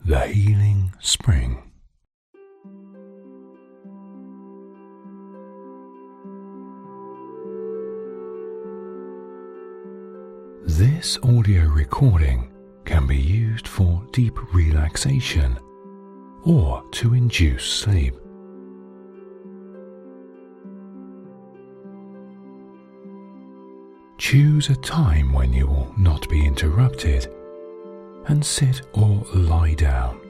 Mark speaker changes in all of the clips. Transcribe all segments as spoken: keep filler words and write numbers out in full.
Speaker 1: The Healing Spring. This audio recording can be used for deep relaxation or to induce sleep. Choose a time when you will not be interrupted and sit or lie down.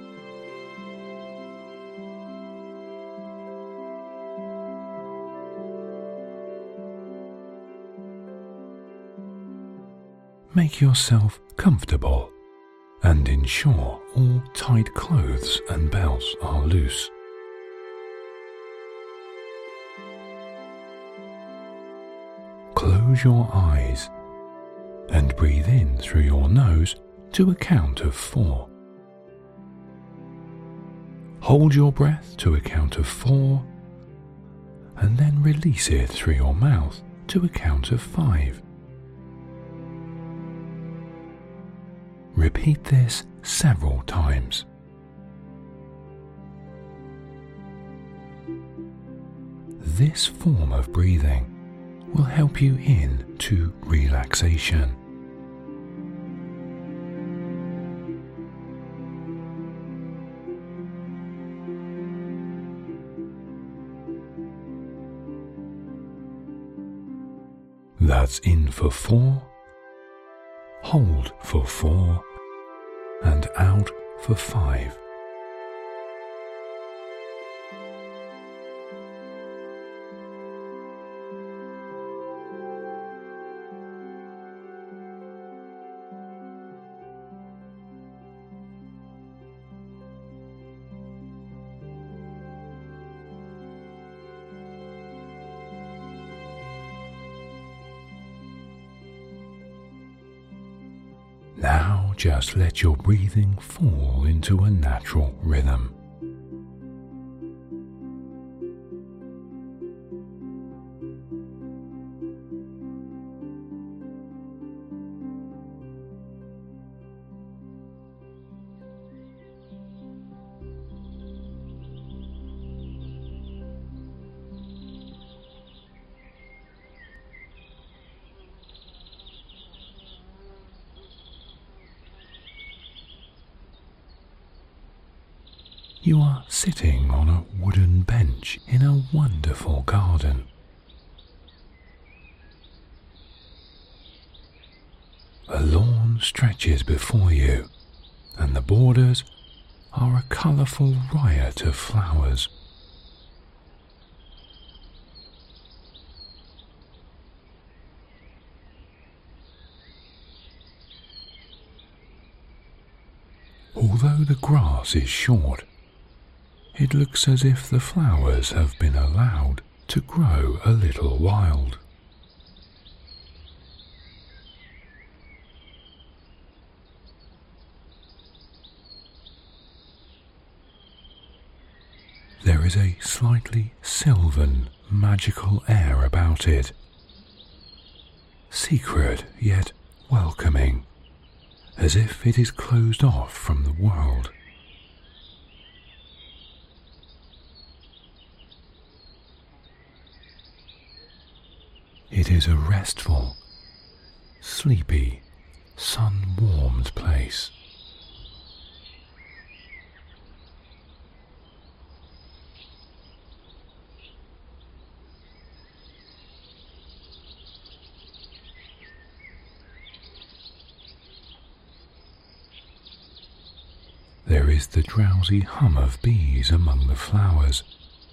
Speaker 1: Make yourself comfortable and ensure all tight clothes and belts are loose. Close your eyes and breathe in through your nose to a count of four. Hold your breath to a count of four and then release it through your mouth to a count of five. Repeat this several times. This form of breathing will help you into relaxation. That's in for four, hold for four, and out for five. Now just let your breathing fall into a natural rhythm. You are sitting on a wooden bench in a wonderful garden. A lawn stretches before you, and the borders are a colourful riot of flowers. Although the grass is short, it looks as if the flowers have been allowed to grow a little wild. There is a slightly sylvan, magical air about it, secret yet welcoming, as if it is closed off from the world. It is a restful, sleepy, sun-warmed place. There is the drowsy hum of bees among the flowers,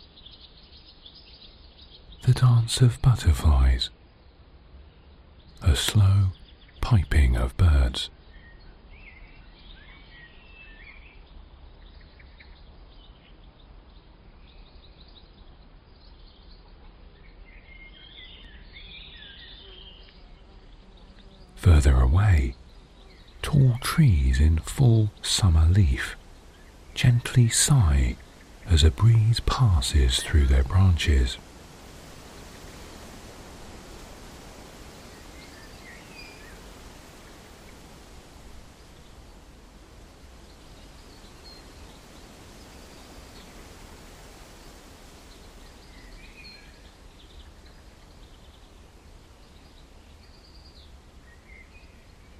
Speaker 1: the dance of butterflies, a slow piping of birds. Further away, tall trees in full summer leaf gently sigh as a breeze passes through their branches.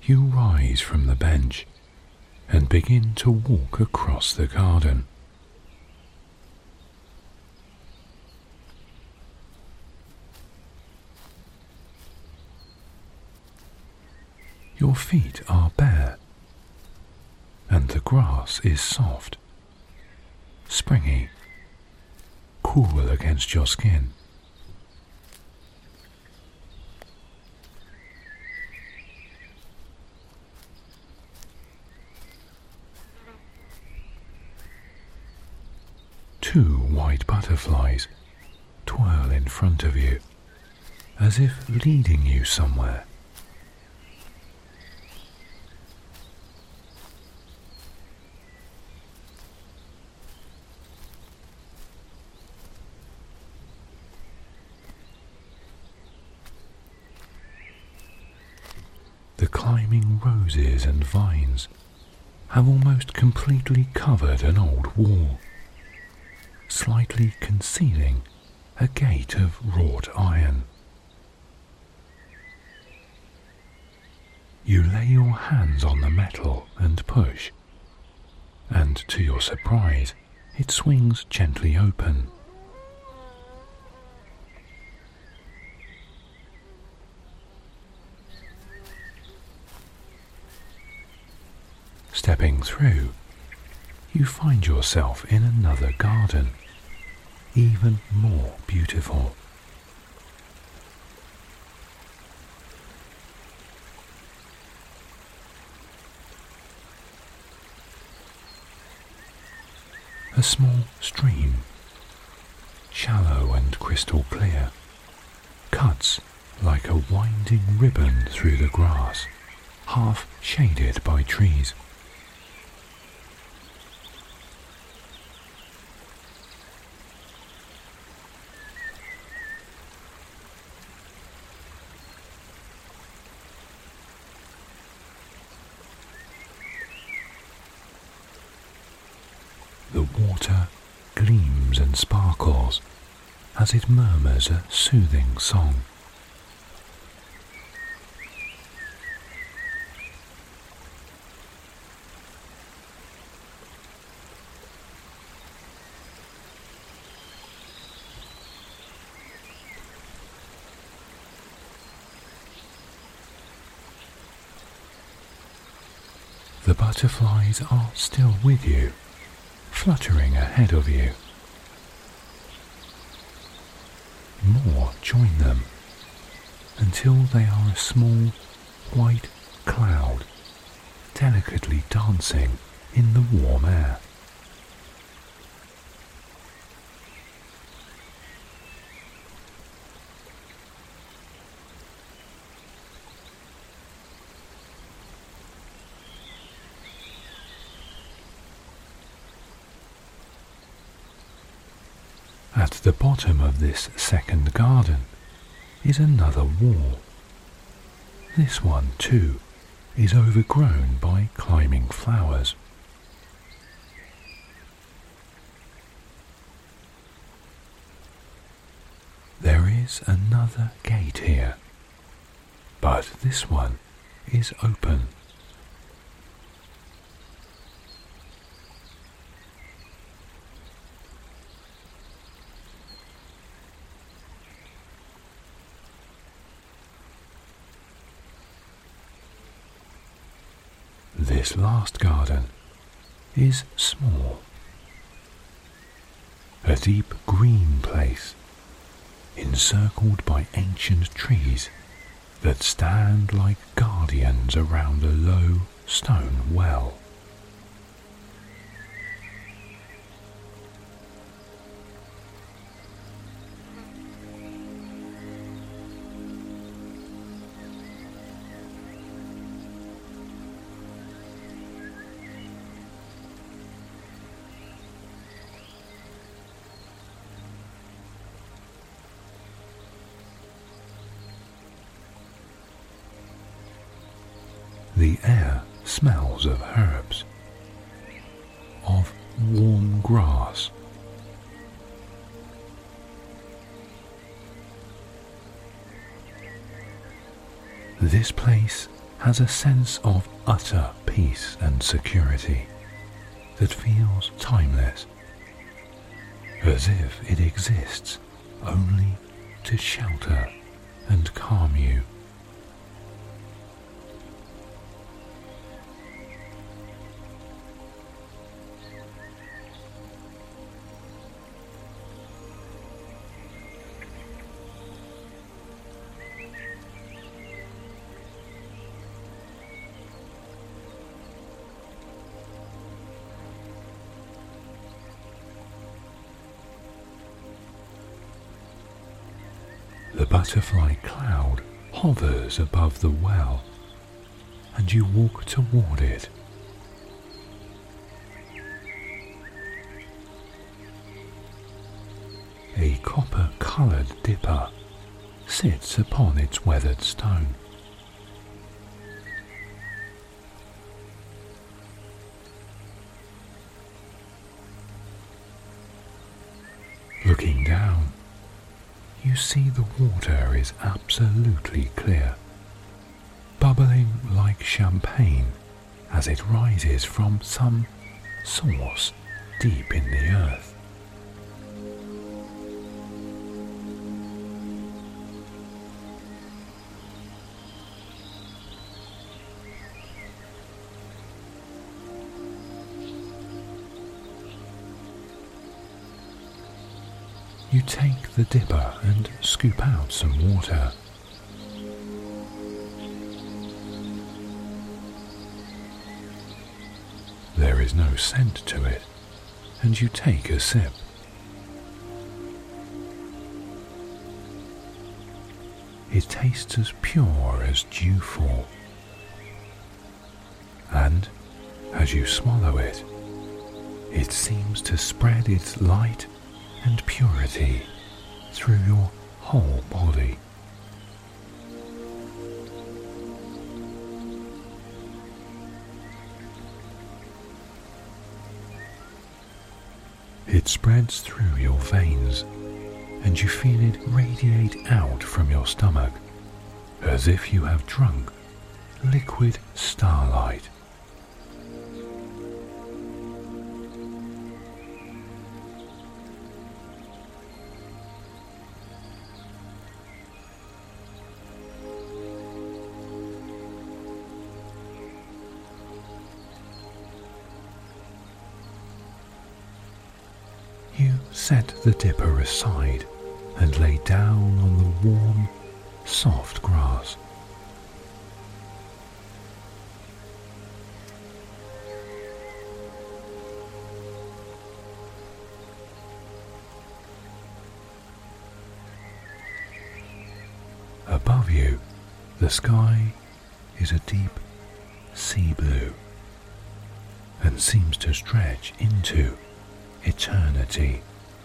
Speaker 1: you rise from the bench and begin to walk across the garden. Your feet are bare, and the grass is soft, springy, cool against your skin. Two white butterflies twirl in front of you, as if leading you somewhere. The climbing roses and vines have almost completely covered an old wall, slightly concealing a gate of wrought iron. You lay your hands on the metal and push, and to your surprise, it swings gently open. Stepping through, you find yourself in another garden, even more beautiful. A small stream, shallow and crystal clear, cuts like a winding ribbon through the grass, half shaded by trees. The water gleams and sparkles as it murmurs a soothing song. The butterflies are still with you, fluttering ahead of you. More join them until they are a small white cloud delicately dancing in the warm air. At the bottom of this second garden is another wall. This one, too, is overgrown by climbing flowers. There is another gate here, but this one is open. This last garden is small, a deep green place encircled by ancient trees that stand like guardians around a low stone well. The air smells of herbs, of warm grass. This place has a sense of utter peace and security that feels timeless, as if it exists only to shelter and calm you. The butterfly cloud hovers above the well, and you walk toward it. A copper-coloured dipper sits upon its weathered stone. Looking down, you see the water is absolutely clear, bubbling like champagne as it rises from some source deep in the earth. You take the dipper and scoop out some water. There is no scent to it, and you take a sip. It tastes as pure as dewfall, and as you swallow it, it seems to spread its light and purity through your whole body. It spreads through your veins, and you feel it radiate out from your stomach, as if you have drunk liquid starlight. You set the dipper aside and lay down on the warm, soft grass. Above you, the sky is a deep sea blue and seems to stretch into eternity.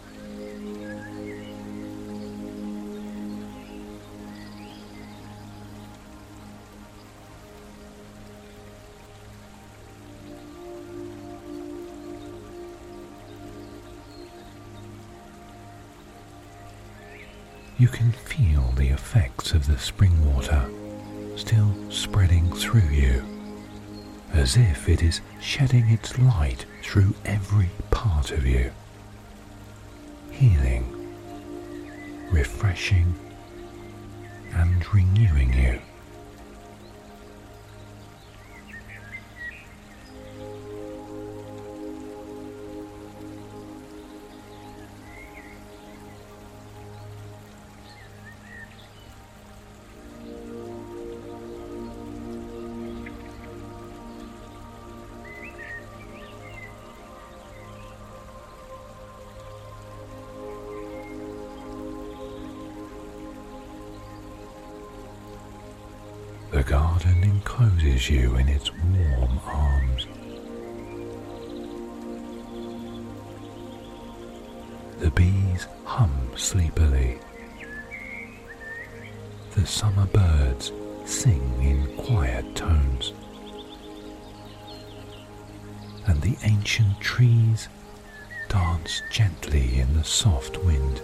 Speaker 1: You can feel the effects of the spring water still spreading through you, as if it is shedding its light through every part of you, healing, refreshing, and renewing you. The garden encloses you in its warm arms. The bees hum sleepily. The summer birds sing in quiet tones. And the ancient trees dance gently in the soft wind.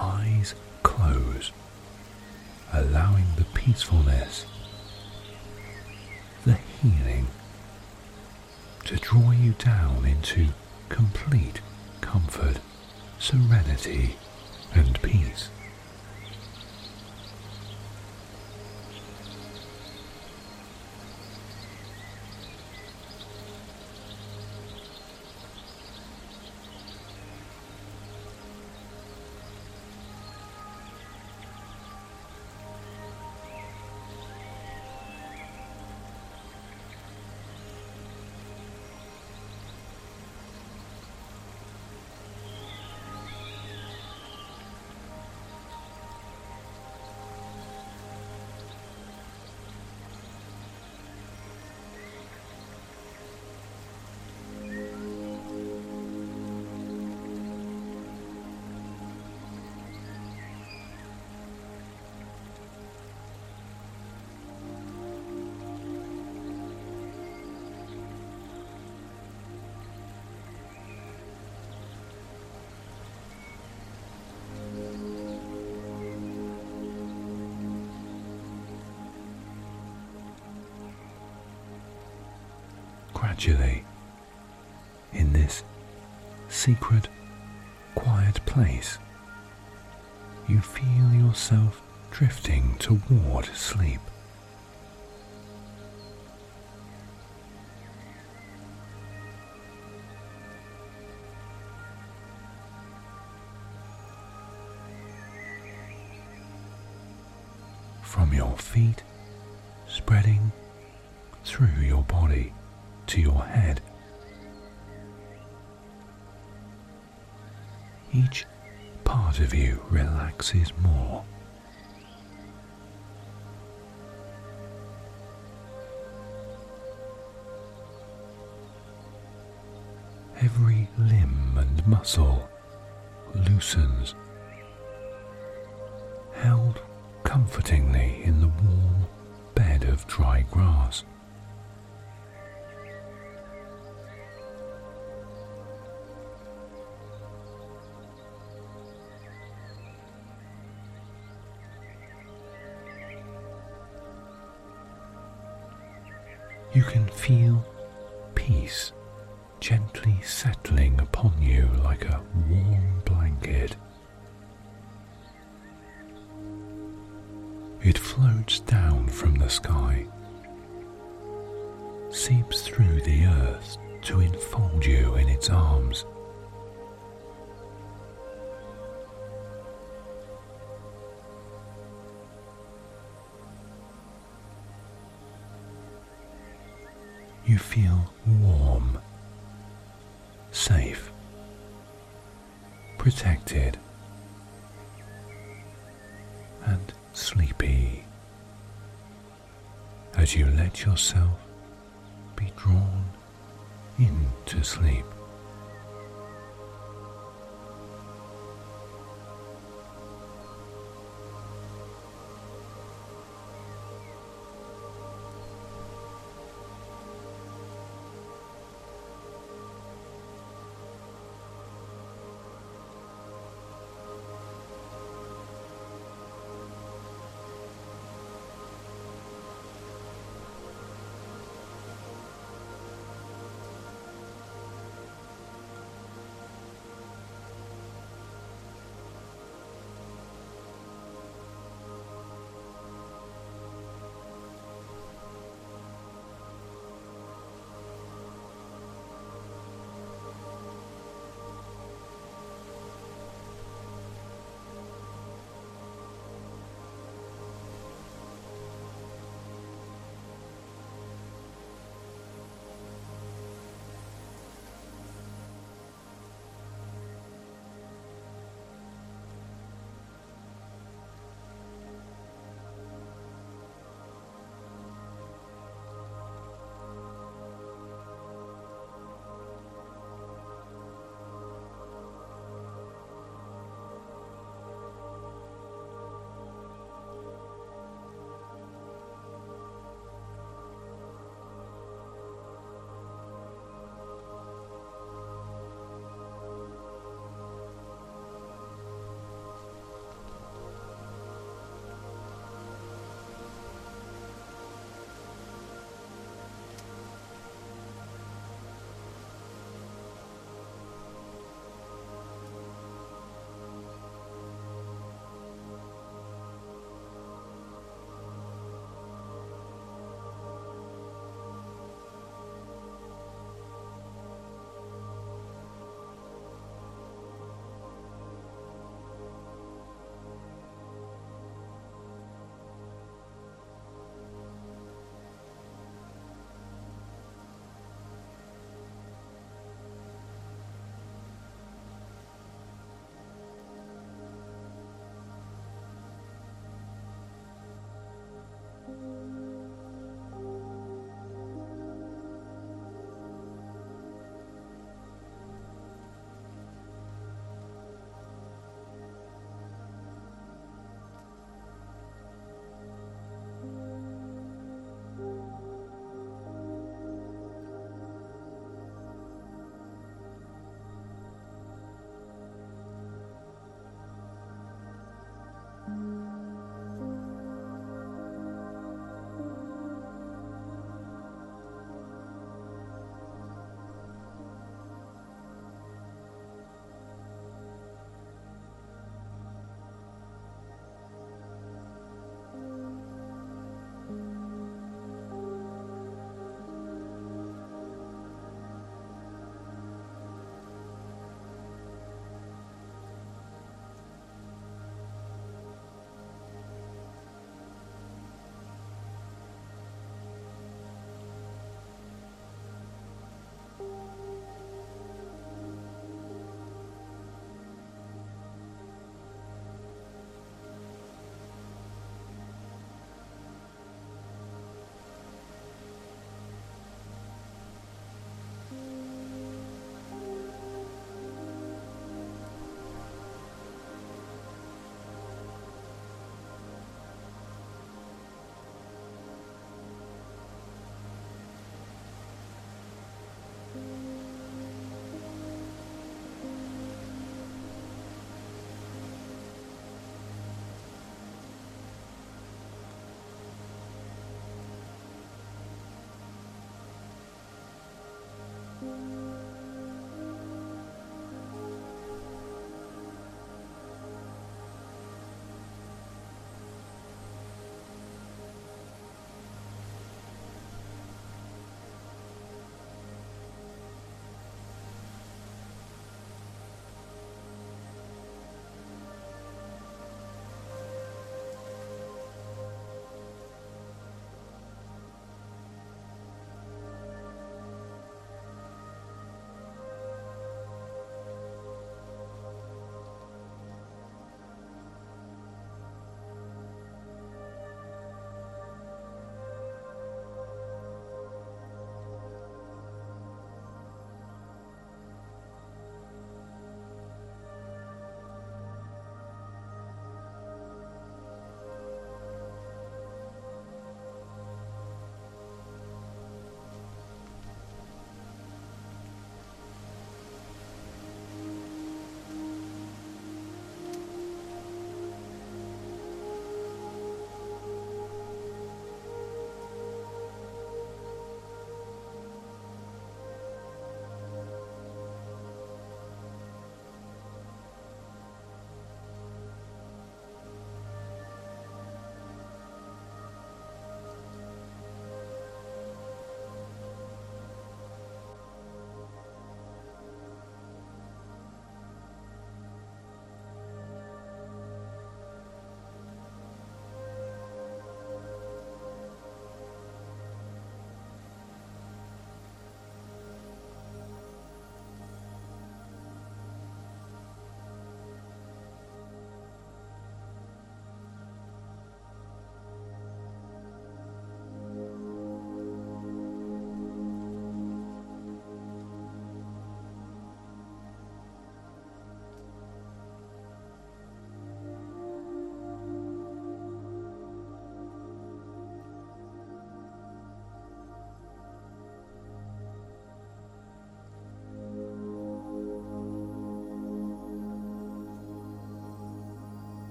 Speaker 1: eyes close, allowing the peacefulness, the healing, to draw you down into complete comfort, serenity, and peace. Gradually, in this secret, quiet place, you feel yourself drifting toward sleep. From your feet, spreading through your body to your head. Each part of you relaxes more. Every limb and muscle loosens, held comfortingly in the warm bed of dry grass. You can feel peace gently settling upon you like a warm blanket. It floats down from the sky, seeps through the earth to enfold you in its arms. You feel warm, safe, protected, and sleepy as you let yourself be drawn into sleep.